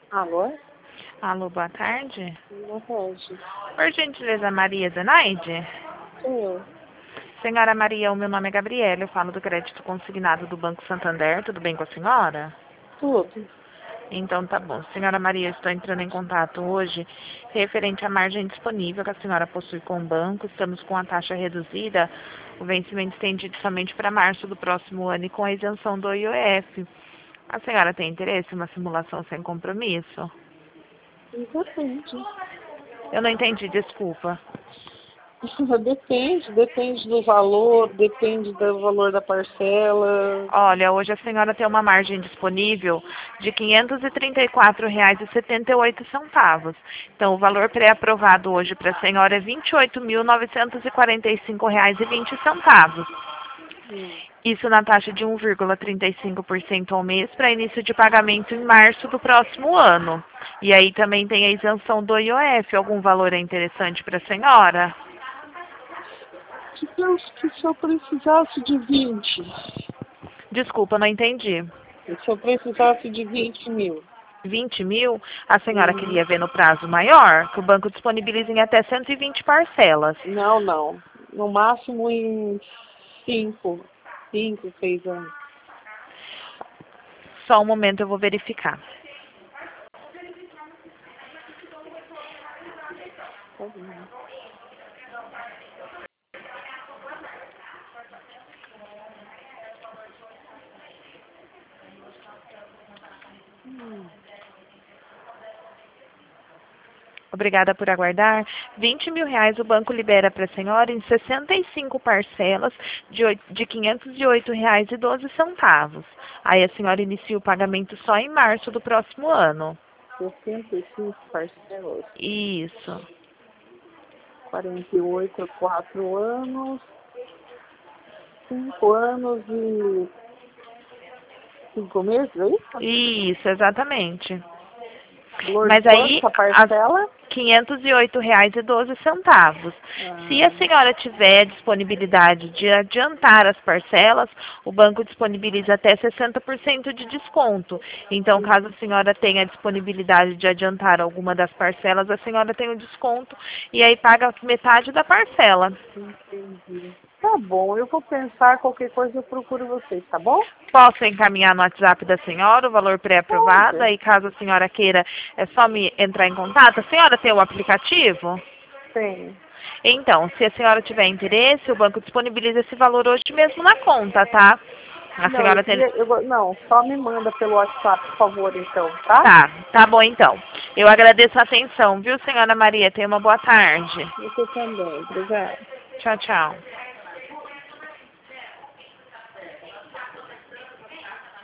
Alô? Alô, boa tarde. Boa tarde. Por gentileza, Maria Zenaide? Sou eu. Senhora Maria, o meu nome é Gabriela, eu falo do crédito consignado do Banco Santander, tudo bem com a senhora? Tudo. Então tá bom. Senhora Maria, eu estou entrando em contato hoje referente à margem disponível que a senhora possui com o banco. Estamos com a taxa reduzida, o vencimento estendido somente para março do próximo ano e com a isenção do IOF. A senhora tem interesse em uma simulação sem compromisso? Depende. Eu não entendi, desculpa. Depende do valor, depende do valor da parcela. Olha, hoje a senhora tem uma margem disponível de R$ 534,78. Então, o valor pré-aprovado hoje para a senhora é R$ 28.945,20. Hum. Isso na taxa de 1,35% ao mês para início de pagamento em março do próximo ano. E aí também tem a isenção do IOF. Algum valor é interessante para a senhora? Que se eu precisasse de 20. Desculpa, não entendi. Se eu precisasse de 20 mil. 20 mil, a senhora Uhum. queria ver no prazo maior, que o banco disponibiliza em até 120 parcelas. Não. No máximo em 5, 6 anos. Só um momento, eu vou verificar. Tá bom. Obrigada por aguardar. R$ 20 mil o banco libera para a senhora em 65 parcelas de R$ 508,12. Aí a senhora inicia o pagamento só em março do próximo ano. 65 parcelas. Isso. 48, 4 anos. 5 anos e 5 meses, é isso? Isso, exatamente. Valor de Mas quanto aí, essa parcela? R$ 508,12. Se a Ah, senhora tiver disponibilidade de adiantar as parcelas, o banco disponibiliza até 60% de desconto. Então, caso a senhora tenha disponibilidade de adiantar alguma das parcelas, a senhora tem o desconto e aí paga metade da parcela. entendi. Tá bom, eu vou pensar, qualquer coisa eu procuro vocês, tá bom? Posso encaminhar no WhatsApp da senhora o valor pré-aprovado? Pode. Aí, caso a senhora queira, é só me entrar em contato. A senhora tem o aplicativo? Tem. Então, se a senhora tiver interesse, o banco disponibiliza esse valor hoje mesmo na conta, tá? A Não, eu senhora tem... queria, não, só me manda pelo WhatsApp, por favor, então, tá? Tá bom então. Eu agradeço a atenção, viu, senhora Maria? Tenha uma boa tarde. Você também, obrigada. Tchau, tchau.